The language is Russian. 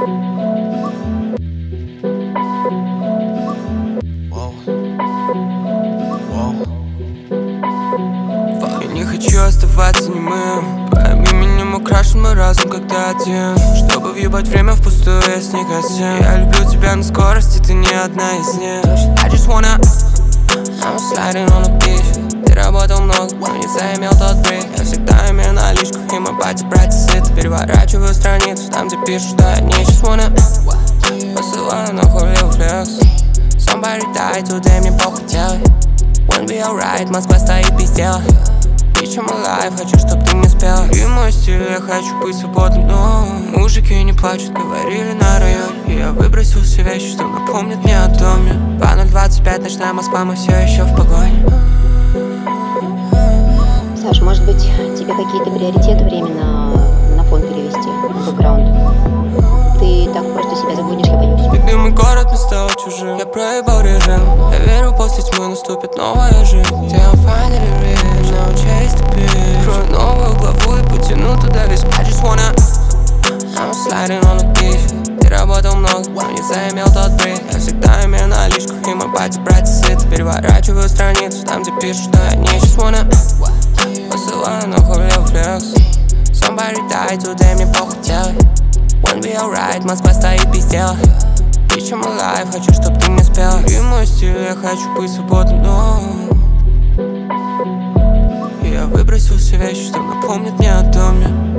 Я не хочу оставаться немым. Твоим именем украшен мой разум, когда один. Чтобы въебать время впустую, я с них один. Я люблю тебя на скорости, ты не одна из них. I just wanna I'm sliding on the beach. Ты работал много, но не заимел тот брейк. Я всегда имею наличку, и мой батя братья сыт. Переворачиваю страницу, там где пишут, что я не just wanna посылаю нахуй лил флекс. Somebody die today, мне похуй делай. Won't be alright, Москва стоит без дела. Bitch, I'm alive, хочу, чтоб ты не спела. И мой стиль, я хочу быть свободным, но мужики не плачут, говорили на районе. И я выбросил все вещи, что напомнят мне о доме. 2025, ночная Москва, мы все еще в погоне. Саш, может быть, тебе какие-то приоритеты временно на фон перевести, в бэкграунд? Ты так просто себя забудешь, я боюсь. Любимый город не стал чужим. Я проебал режим. Я верю, после тьмы наступит новая жизнь. Где I'm finally rich, no chase the bitch. Открою новую главу и потяну туда весь. I just wanna I'm sliding on the beach. Ты работал много, но не заимел тот брейк. Я всегда имею наличку, и мой батя братья сыт. Переворачиваю страницу, там где пишут, что я не just wanna посылаю нахуй лил флекс. Somebody die today, мне похуй делай. Won't be alright, Москва стоит без дела. Bitch, I'm alive, хочу, чтоб ты не спела. И мой стиль, я хочу быть свободным, но я выбросил все вещи, что напомнят мне о доме.